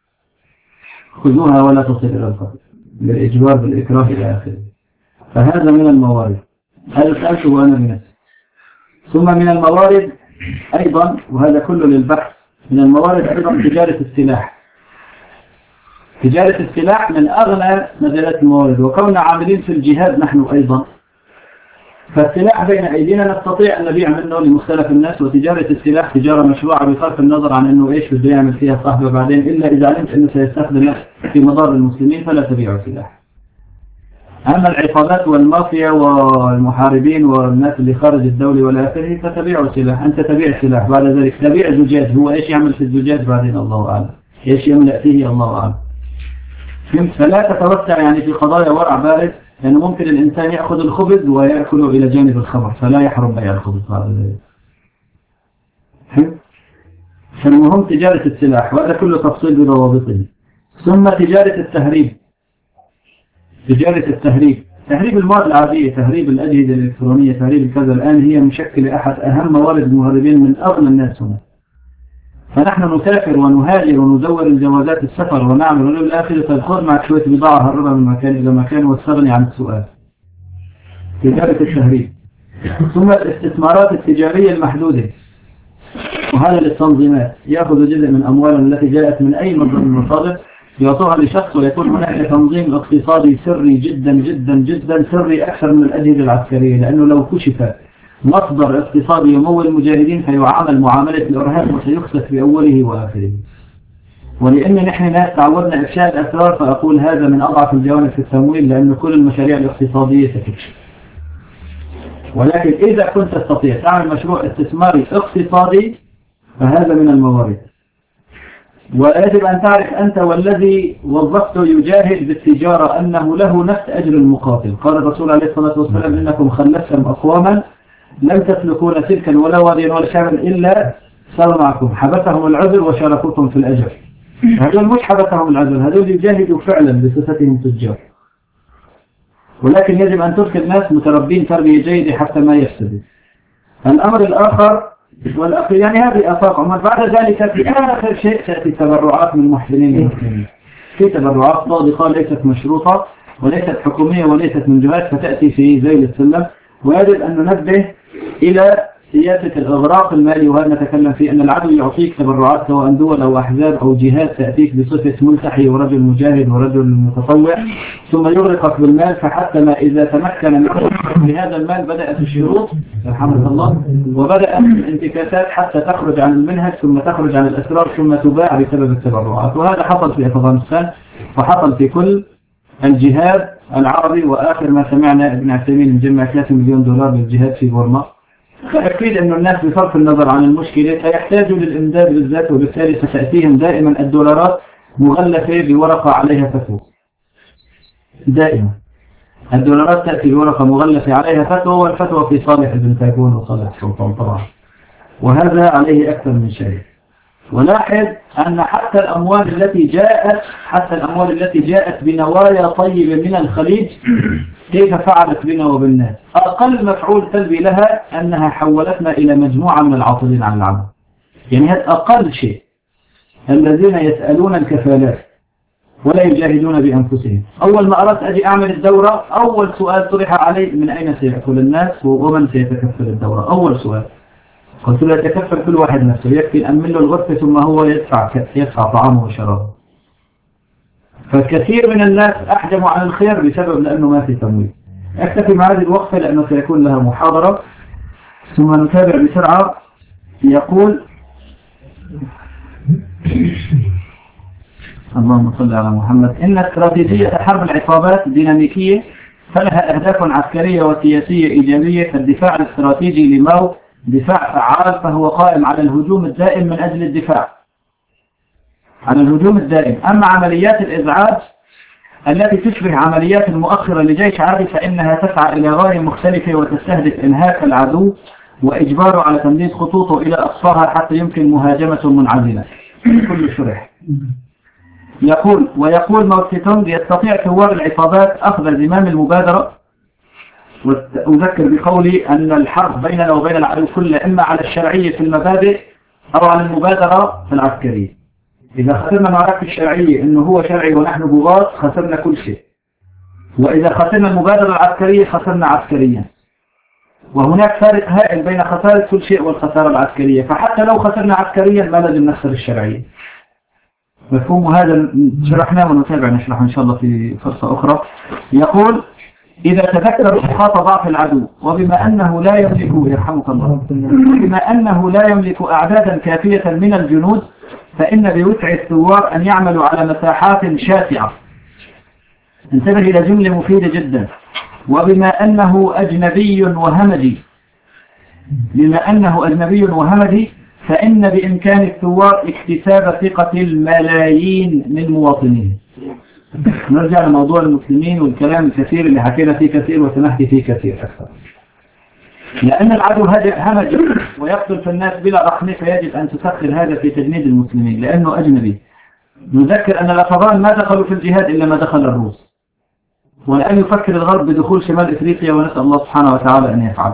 خذوها ولا تصل إلى القتل، بالإجبار بالإكراه إلى آخره. فهذا من الموارد، هذا سألته وأنا بنفسي. ثم من الموارد أيضا، وهذا كله للبحث، من الموارد أيضا تجارة السلاح. تجارة السلاح من أغنى مجالات الموارد، وكوننا عاملين في الجهاد نحن أيضا، فالسلاح بين أيدينا نستطيع أن نبيع منه لمختلف الناس. وتجارة السلاح تجارة مشروعة بصرف النظر عن أنه إيش بده يعمل فيها صاحبه بعدين، إلا إذا علمت أنه سيستخدم في مضار المسلمين فلا تبيع سلاح. أما العصابات والمافيا والمحاربين والناس اللي خارج الدولة ولا آخره فتبيع سلاح. أنت تبيع سلاح، بعد ذلك تبيع زجاج، هو إيش يعمل في الزجاج بعدين الله أعلم، إيش يملأ فيه الله أعلم. فلا تتوسع يعني في قضايا ورع بارد، لأنه ممكن الإنسان يأخذ الخبز ويأكله إلى جانب الخمر، فلا يحرم بيع الخبز بعد ذلك. فالمهم تجارة السلاح، وهذا كله تفصيل بضوابطه. ثم تجارة التهريب، تجارة التهريب، تهريب المواد العادية، تهريب الأجهزة الإلكترونية، تهريب كذا، الآن هي مشكلة أحد أهم موارد المهربين من أغنى الناس هنا. فنحن نسافر ونهاجر وندور الجوازات السفر ونعمل ولو الآخر تدخل معك شوية بضاعة هربها من مكان إلى مكان واستغني عن السؤال. تجارة التهريب. ثم الاستثمارات التجارية المحدودة، وهذا للتنظيمات، يأخذ جزء من أموالهم التي جاءت من أي مصدر من المصادر يعطوها لشخص، ويكون هناك تنظيم اقتصادي سري جدا جدا جدا، سري أكثر من الأجهزة العسكرية، لأنه لو كشف مصدر اقتصادي يمول المجاهدين فيعامل معاملة الإرهاب وسيخسف بأوله وآخره. ولأن نحن ناس تعودنا إفشاء الأسرار، فأقول هذا من أضعف الجوانب في التمويل، لأن كل المشاريع الاقتصادية ستفشل. ولكن إذا كنت تستطيع تعمل مشروع استثماري اقتصادي فهذا من الموارد. ويجب أن تعرف أنت والذي وظفته يجاهد بالتجارة أنه له نفس أجر المقاتل. قال الرسول عليه الصلاة والسلام إنكم خلفتم أقواما لم تسلكون سلكا ولا واديا ولا شعبا إلا صار معكم، حبسهم العذر وشاركوكم في الأجر. هذول مش حبسهم العذر، هذول يجاهدوا فعلا بصفتهم تجار. ولكن يجب أن تركب ناس متربين تربية جيدة حتى ما يفسدوا. الأمر الآخر يعني هذه آفاق عمر. بعد ذلك في آخر شيء تأتي تبرعات من المحسنين المسلمين، في تبرعات صادقة ليست مشروطة وليست حكومية وليست من جهات، فتأتي في ذيل السلم. ويجب أن ننبه إلى سياسة الإغراق المالي، وهذا نتكلم فيه، أن العدو يعطيك تبرعات سواء دول أو أحزاب أو جهات تأتيك بصفة ملتحي ورجل مجاهد ورجل متطوع، ثم يغرقك بالمال، فحتى ما إذا تمكن من بهذا المال بدأت الشروط رحمه الله، وبدأت الانتكاسات حتى تخرج عن المنهج ثم تخرج عن الأسرار ثم تباع بسبب التبرعات. وهذا حصل في أفغانستان وحصل في كل الجهاد العربي. وآخر ما سمعنا ابن عثيمين مجمع 3 مليون دولار للجهاد في بورما. فأكيد أن الناس بصرف النظر عن المشكلة سيحتاجوا للإمداد بالذات، وبالتالي ستأتيهم دائما الدولارات مغلفة بورقة عليها فتوى. دائما الدولارات تأتي بورقة مغلفة عليها فتوى، والفتوى في صالح البنتاغون وصالح السلطان طبعا، وهذا عليه أكثر من شيء. ولاحظ أن حتى الأموال التي جاءت بنوايا طيبة من الخليج كيف فعلت بنا وبالناس؟ أقل مفعول سلبي لها أنها حولتنا إلى مجموعة من العاطلين عن العمل. يعني هذا أقل شيء، الذين يسألون الكفالات ولا يجاهدون بأنفسهم. أول ما أردت أجي أعمل الدورة، أول سؤال طرح علي: من أين سيأكل الناس ومن سيتكفل الدورة؟ أول سؤال. قلت له: يتكفل كل واحد نفسه، يكفي نأمن له الغرفة ثم هو يدفع طعامه وشرابه. فالكثير من الناس أحجموا عن الخير بسبب لأنه ما في تمويل. أكتفي مع هذه الوقفة لأنه سيكون لها محاضرة، ثم نتابع بسرعة. يقول: اللهم صل على محمد. إن استراتيجية حرب العصابات ديناميكية، فلها أهداف عسكرية وسياسية إيجابية. فالدفاع الاستراتيجي لماو دفاع فعال، فهو قائم على الهجوم الدائم من أجل الدفاع، على الهجوم الدائم. أما عمليات الإزعاج التي تشبه عمليات المؤخرة لجيش عادي، فإنها تسعى إلى غاية مختلفة وتستهدف إنهاك العدو وإجباره على تمديد خطوطه إلى أقصاها حتى يمكن مهاجمة منعزلة. كل شرح. ويقول ماو تسي تونغ: يستطيع ثوار العصابات أخذ زمام المبادرة. وأذكر بقولي أن الحرب بيننا وبين العدو كله إما على الشرعية في المبادئ أو على المبادرة في العسكرية. إذا خسرنا معركة الشرعية إنه هو شرعي ونحن بغاة، خسرنا كل شيء. وإذا خسرنا المبادرة العسكرية خسرنا عسكريا. وهناك فارق هائل بين خسارة كل شيء والخسارة العسكرية. فحتى لو خسرنا عسكريا ما لازم نخسر الشرعية. مفهوم هذا شرحناه ونتابع نشرحه إن شاء الله في فرصة أخرى. يقول: إذا تذكر نقاط ضعف العدو، وبما أنه لا يملك يرحمك الله بما أنه لا يملك أعدادا كافية من الجنود، فإن بوسع الثوار أن يعملوا على مساحات شاسعة. انتبه إلى جملة مفيدة جدا. وبما أنه أجنبي وهمجي، فإن بإمكان الثوار اكتساب ثقة الملايين من مواطنين. نرجع لموضوع المسلمين والكلام الكثير اللي حكينا فيه كثير وسنحكي فيه كثير أكثر. لأن العدو همج ويقتل في الناس بلا رحمة، فيجب أن تسخر هذا في تجنيد المسلمين لأنه أجنبي. نذكر أن الأفغان ما دخلوا في الجهاد إلا ما دخل الروس، والآن يفكر الغرب بدخول شمال إفريقيا، ونسأل الله سبحانه وتعالى أن يفعل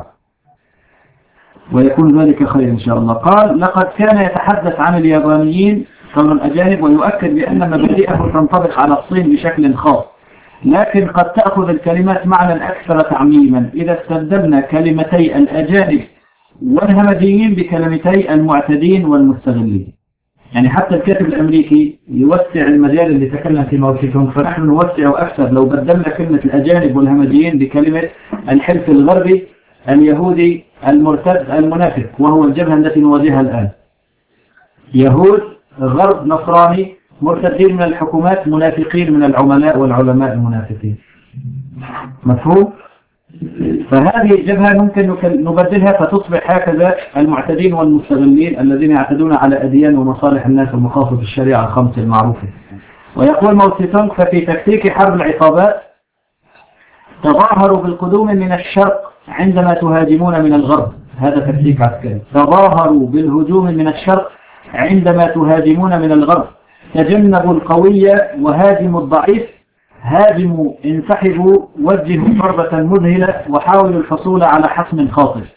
ويكون ذلك خير إن شاء الله. قال: لقد كان يتحدث عن اليابانيين كون الأجانب، ويؤكد بأن مبادئه تنطبق على الصين بشكل خاص، لكن قد تأخذ الكلمات معنى أكثر تعميما إذا استبدلنا كلمتي الأجانب والهمجيين بكلمتي المعتدين والمستغلين. يعني حتى الكاتب الأمريكي يوسع المجال اللي تكلم في موضوعهم، فنحن نوسع أكثر لو بدلنا كلمة الأجانب والهمجيين بكلمة الحلف الغربي اليهودي المرتد المنافق، وهو الجبهة التي نواجهها الآن. يهود، غرب نصراني، مرتدين من الحكومات، منافقين من العملاء والعلماء المنافقين. مفهوم؟ فهذه الجبهة ممكن نبدلها فتصبح هكذا: المعتدين والمستغلين الذين يعتدون على أديان ومصالح الناس ومخاطب الشريعة الخمسة المعروفة. ويقول ماو تسي تونغ: ففي تكتيك حرب العصابات تظاهروا بالقدوم من الشرق عندما تهاجمون من الغرب. هذا تكتيك عسكري. تظاهروا بالهجوم من الشرق عندما تهاجمون من الغرب. تجنبوا القوية وهاجموا الضعيف، هاجموا انسحبوا وجهوا ضربة مذهلة وحاولوا الحصول على حسم خاطف.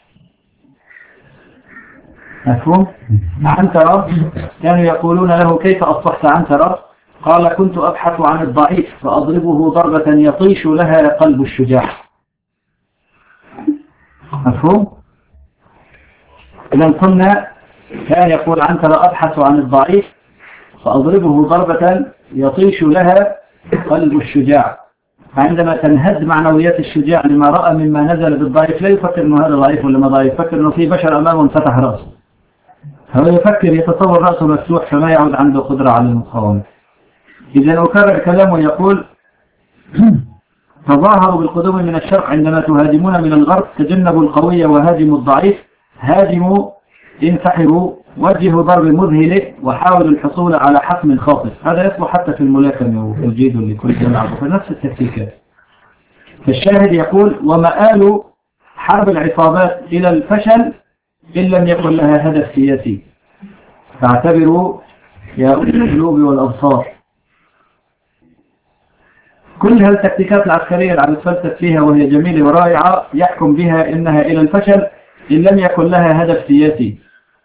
مفهوم؟ عنترة كانوا يقولون له كيف أصبحت عنترة؟ قال كنت أبحث عن الضعيف فأضربه ضربة يطيش لها قلب الشجاع. مفهوم؟ إذا قلنا كان يقول عنترة أبحث عن الضعيف فأضربه ضربة يطيش لها قلب الشجاع. فعندما تنهد معنويات الشجاع لما رأى مما نزل بالضعيف لا يفكر أنه هذا ضعيف ولا ما ضعيف، يفكر أنه في بشر أمامه انفتح رأسه. هو يفكر يتصور رأسه مفتوح فما يعود عنده قدرة على المقاومة. إذا أكرر كلامه يقول تظاهروا بالقدوم من الشرق عندما تهاجمون من الغرب، تجنبوا القوي وهاجموا الضعيف، هاجموا انسحروا وجهوا ضرب مذهل وحاولوا الحصول على حسم خاطف. هذا يصلح حتى في الملاكمة وفي الجيد لكل جماعة في نفس التكتيكات. فالشاهد يقول ومآل حرب العصابات إلى الفشل إن لم يكن لها هدف سياسي. فاعتبروا يا أولي القلوب والأبصار كل هالتكتيكات العسكرية اللي عم نتفلسف فيها وهي جميلة ورائعة يحكم بها إنها إلى الفشل إن لم يكن لها هدف سياسي.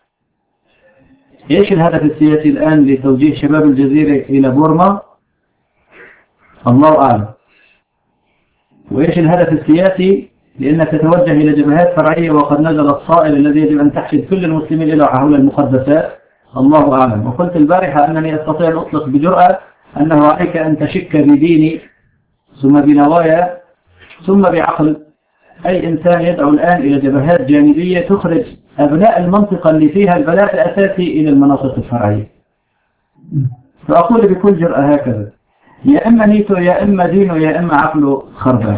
إيش الهدف السياسي الآن لتوجيه شباب الجزيرة إلى بورما؟ الله أعلم. وإيش الهدف السياسي لأنك تتوجه إلى جبهات فرعية وقد نزل الصائل الذي يجب أن تحشد كل المسلمين إلى حول المقدسات؟ الله أعلم. وقلت البارحة أنني أستطيع أن أطلق بجرأة أنه عليك أن تشك بديني ثم بنوايا ثم بعقل أي إنسان يدعو الآن إلى جبهات جانبية تخرج أبناء المنطقة اللي فيها البلاء الأساسي إلى المناطق الفرعية. فأقول بكل جرأة هكذا: يا إما نيته يا إما دينه يا إما عقله خربان.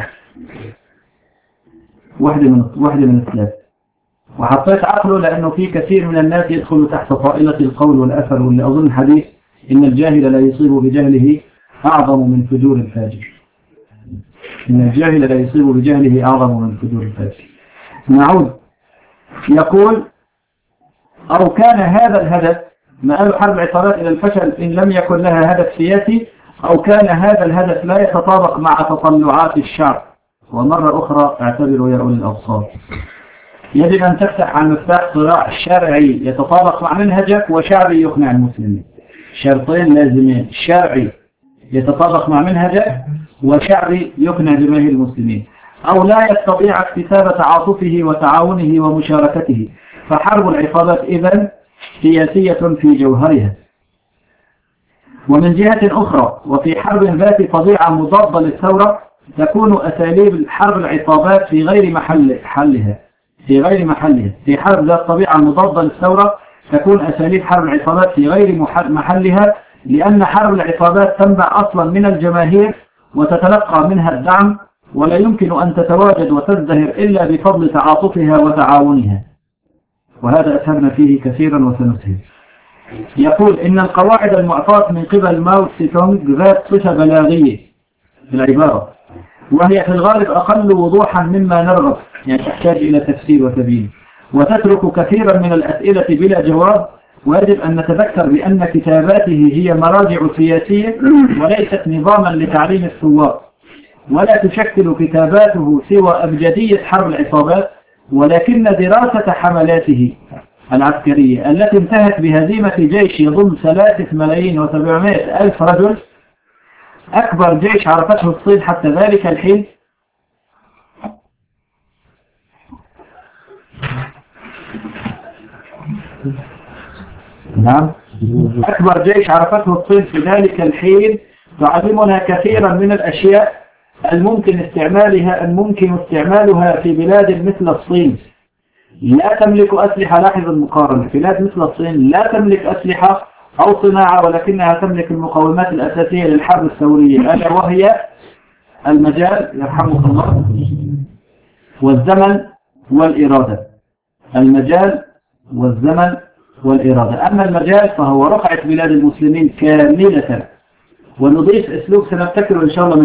واحدة من الثلاث. وحطيت عقله لأنه في كثير من الناس يدخل تحت طائلة القول والأثر، واللي أظن حديث إن الجاهل لا يصيب بجهله أعظم من فجور الفاجر. إن الجاهل لا يصيب بجهله أعظم من فجور الفاجر. نعود. يقول أو كان هذا الهدف مآل حرب العصابات إلى الفشل إن لم يكن لها هدف سياسي، أو كان هذا الهدف لا يتطابق مع تطلعات الشعب. ومرة أخرى اعتبروا يا أولي الأبصار، يجب أن تفتح عن مفتاح صراع شرعي يتطابق مع منهجك وشعبي يقنع المسلمين. شرطين لازمين: شرعي يتطابق مع منهجك وشعبي يقنع جماهير المسلمين. أو لا يستطيع اكتساب تعاطفه وتعاونه ومشاركته. فحرب العصابات إذن سياسية في جوهرها. ومن جهة أخرى وفي حرب ذات طبيعة مضادة للثورة تكون أساليب حرب العصابات في غير محلها. في حرب ذات طبيعة مضادة للثورة تكون أساليب حرب العصابات في غير محلها، لأن حرب العصابات تنبع أصلا من الجماهير وتتلقى منها الدعم، ولا يمكن أن تتواجد وتزدهر إلا بفضل تعاطفها وتعاونها. وهذا أسهرنا فيه كثيرا وسنسهر. يقول إن القواعد المعطاة من قبل ماو تسي تونغ ذات صفة بلاغية في العبارة، وهي في الغالب أقل وضوحا مما نرغب، يعني تحتاج إلى تفسير وتبيين، وتترك كثيرا من الأسئلة بلا جواب. ويجب أن نتذكر بأن كتاباته هي مراجع سياسية وليست نظاما لتعليم الثوار، ولا تشكل كتاباته سوى أبجدية حرب العصابات، ولكن دراسة حملاته العسكرية التي انتهت بهزيمة جيش يضم 3,700,000 رجل، أكبر جيش عرفته الصين حتى ذلك الحين، نعم، أكبر جيش عرفته الصين في ذلك الحين، تعلمنا كثيرا من الأشياء الممكن استعمالها في بلاد مثل الصين لا تملك أسلحة. لاحظ المقارنة: بلاد مثل الصين لا تملك أسلحة أو صناعة، ولكنها تملك المقومات الأساسية للحرب الثورية، ألا وهي المجال يرحمك الله والزمن والإرادة. المجال والزمن والإرادة. أما المجال فهو رقعة بلاد المسلمين كاملة. ونضيف أسلوب سنبتكره إن شاء الله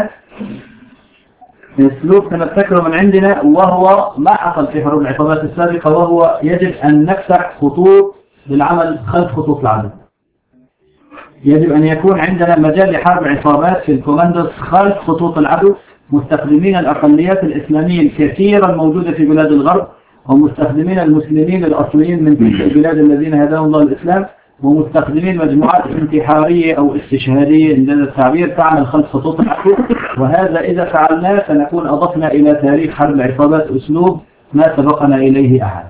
من عندنا، وهو ما حصل في حروب العصابات السابقة، وهو يجب أن نفتح خطوط للعمل خلف خطوط العدو. يجب أن يكون عندنا مجال لحرب عصابات في الكوماندوز خلف خطوط العدو، مستخدمين الأقليات الإسلامية الكثيرة الموجودة في بلاد الغرب، ومستخدمين المسلمين الأصليين من تلك البلاد الذين هداهم الله الإسلام، ومستخدمين مجموعات انتحارية أو استشهادية إن هذا التعبير تعمل خلف خطوط العدو. وهذا إذا فعلناه سنكون أضفنا إلى تاريخ حرب العصابات أسلوب ما سبقنا إليه أحد.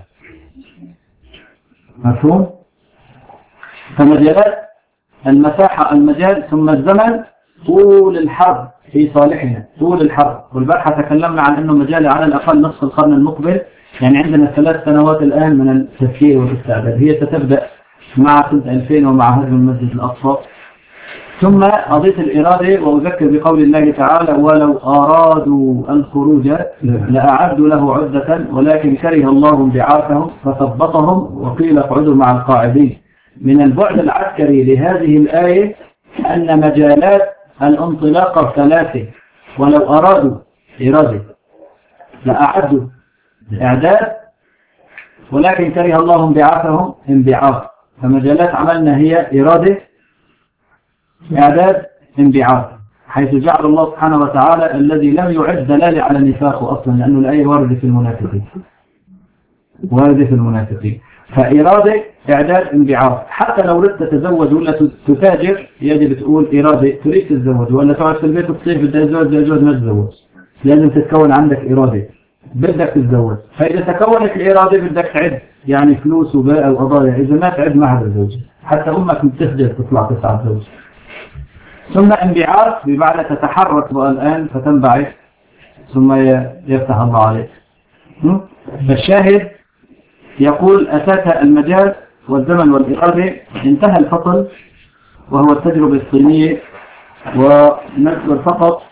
مفهوم؟ فمجالات المساحة المجال ثم الزمن طول الحرب في صالحنا، طول الحرب. والبارحة تكلمنا عن أنه مجال على الأقل نصف القرن المقبل، يعني عندنا 3 سنوات الآن من التفكير والاستعداد. هي ستبدأ مع سنة 2000 ومع هدم المسجد الأقصى. ثم أضيف الإرادة وأذكر بقول الله تعالى: ولو أرادوا الخروج لأعدوا له عدة ولكن كره الله انبعاثهم فثبطهم وقيل اقعدوا مع القاعدين. من البعد العسكري لهذه الآية أن مجالات الانطلاق 3. ولو أرادوا إرادة لأعدوا إعداد ولكن كره الله انبعاثهم انبعاث. فمجالات عملنا هي إرادة، إعداد، انبعاث، حيث جعل الله سبحانه وتعالى الذي لم يعد دلالة على نفاقه أصلا، لأنه الآية واردة في المنافقين، واردة في المنافقين. فإرادة، إعداد، انبعاث. حتى لو ردت تتزوج ولا تتاجر يجب تقول إرادة، تريد تتزوج ولا تقعد في البيت وتصير بدي أتزوج ما تتزوج، لازم تتكون عندك إرادة بدك تتزوج. فإذا تكونت الإرادة بدك تعد، يعني فلوس وباء وقضايا، إذا ما تعد ما حدا زوج، حتى أمك بتخجل تطلع 9 زوج. ثم انبعاث بمعنى تتحرك الآن فتنبعث ثم يفتح الله عليك. فالشاهد يقول: أتاك المجال والزمن والإرادة. انتهى الفصل وهو التجربة الصينية. ونذكر فقط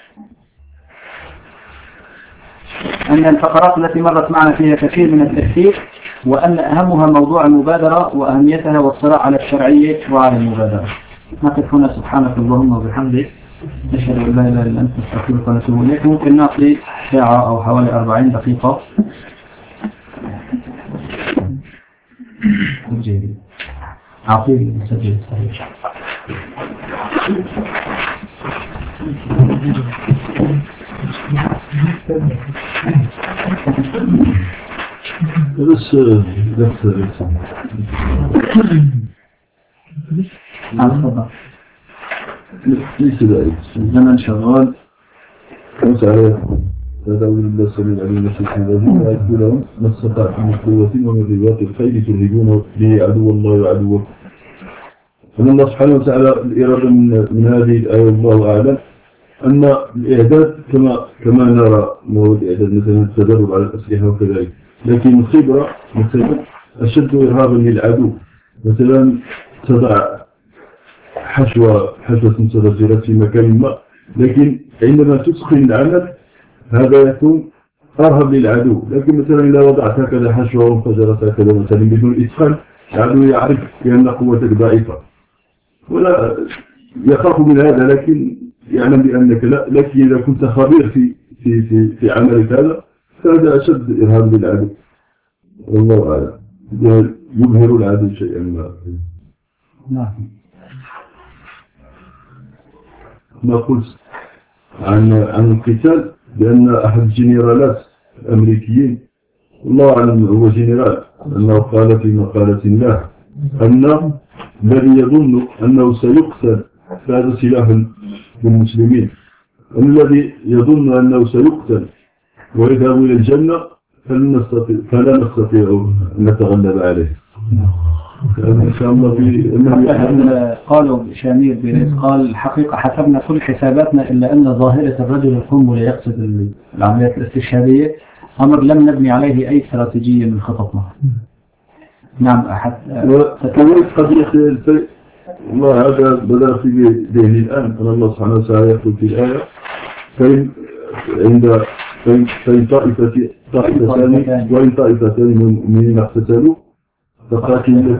أن الفقرات التي مرت معنا فيها كثير من التفكير، وأن أهمها موضوع المبادرة وأهميتها والصراع على الشرعية وعلى المبادرة. نقف هنا. سبحانك اللهم وبحمدك، نشهد أن لا إله إلا أنت، نستغفرك ونتوب إليك. ممكن نعطي ساعة أو حوالي 40 دقيقة. أعطيه المسجل الصحيح. بس ليس ذلك زمن شغال. خمس على تداول الله السميع العليم الشيطان الرجيم وأعدوا لهم ما استطعتم من قوة ومن رباط الخيل ترهبون به عدو الله وعدوكم. فمن الله سبحانه وتعالى الإرادة من هذه الآية والله أعلم أن الإعداد كما نرى هو الإعداد مثلا التدرب على الأسلحة وكذلك، لكن الخبرة مثلا أشد إرهابا للعدو. مثلا تضع حشوة متغيرة في مكان ما، لكن عندما تسخن العمل هذا يكون أرهب للعدو. لكن مثلا إذا وضعت هكذا حشوة وانفجرت هكذا مثلا بدون إسخان، العدو يعرف بأن قوتك ضعيفة ولا يخاف من هذا، لكن يعلم بأنك لا. لكن إذا كنت خبير في عملك هذا أشد إرهاب للعدو. والله أعلم. يبهر العدو شيئا ما. نعم. ما قلت عن القتال بأن أحد الجنرالات الأمريكيين، الله أعلم هو جنرال، أنه قال في مقالة له أن الذي يظن أنه سيقتل فهذا سلاح للمسلمين، الذي يظن أنه سيقتل ويذهب إلى الجنة فلا نستطيع أن نتغلب عليه. إن شاء الله. قالوا شامير بيريز قال: الحقيقة حسبنا كل حساباتنا إلا أن ظاهرة الرجل القنبلي يقصد العمليات الاستشهادية أمر لم نبني عليه أي استراتيجية من خططنا. نعم. وتكلمت قضية الفيء. والله هذا بدأ في ذهني الآن أن الله سبحانه وتعالى يقول في الآية: فإن طائفتان وإن طائفتان من المؤمنين اقتتلوا فقاتلوا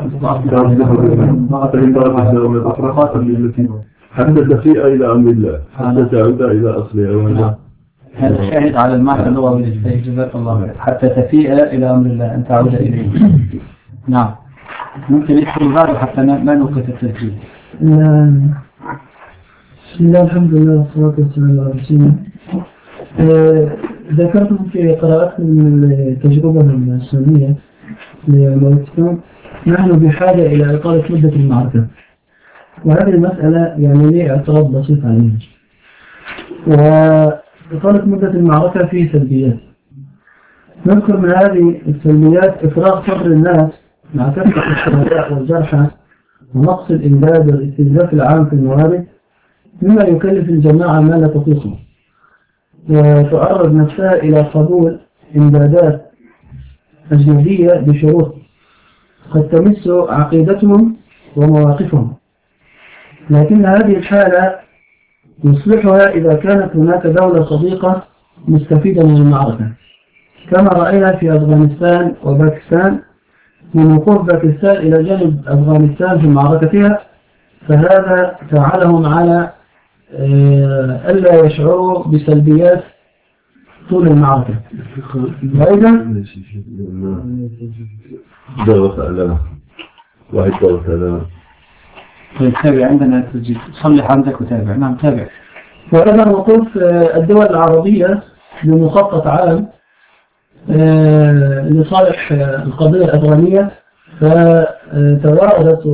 حتى تفيء إلى أمر الله حتى تعود إلى أصلها. هذا شاهد على المعنى اللغوي للفيء. جزاك الله خير. حتى تفيء إلى أمر الله أن تعود إليه. نعم. ممكن يدخل غيره حتى ما نوقف التركيز. بسم الله الحمد لله والصلاة والسلام على رسول الله. ذكرتم في قراءتكم من التجربة السنية للإسلام نحن بحاجة إلى إطالة مدة المعركة، وهذه المسألة يعني لي اعتراض بسيط عليها. وإطالة مدة المعركة فيه سلبيات، نذكر من هذه السلبيات إفراغ صبر الناس مع كثرة الشهداء والجرحى ونقص الإمداد والاستنزاف العام في الموارد، مما يكلف الجماعة ما لا تطيقه، وتعرض نفسها إلى قبول إمدادات أجنبية بشروط قد تمس عقيدتهم ومواقفهم. لكن هذه الحالة يصلحها إذا كانت هناك دولة صديقة مستفيدة من المعركة، كما رأينا في أفغانستان وباكستان من وقوف باكستان إلى جانب أفغانستان في معركتها، فهذا ساعدهم على ألا يشعروا بسلبيات طول المعركة. وأيضا ضغط على واحد ضغط على طيب تابع عندنا تسجيل، صلح عندك وتابع. نعم تابع. وأيضا وقوف الدول العربية بمخطط عام لصالح القضية الأفغانية، فتواردت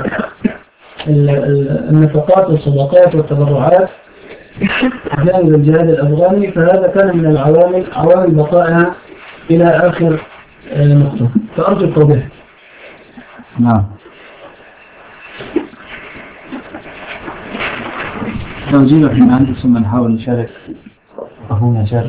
النفقات والصدقات والتبرعات جانب الجهاد الأفغاني، فهذا كان من عوامل بقائها إلى آخر نقطة. فأرجو التوضيح. نعم. توجيه من عندي ثم نحاول نشارك. أخونا نشارك.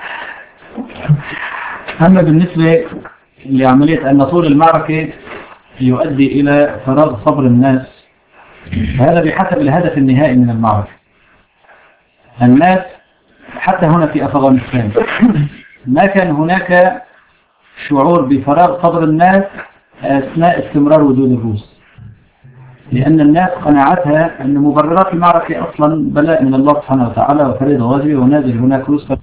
أما بالنسبة لعملية أن طول المعركة يؤدي إلى فراغ صبر الناس، هذا بحسب الهدف النهائي من المعركة. الناس حتى هنا في أفغانستان ما كان هناك شعور بفراغ صبر الناس أثناء استمرار وجود الروس، لأن الناس قناعتها أن مبررات المعركة أصلا بلاء من الله سبحانه وتعالى وفريضة واجبة ونازل هناك روس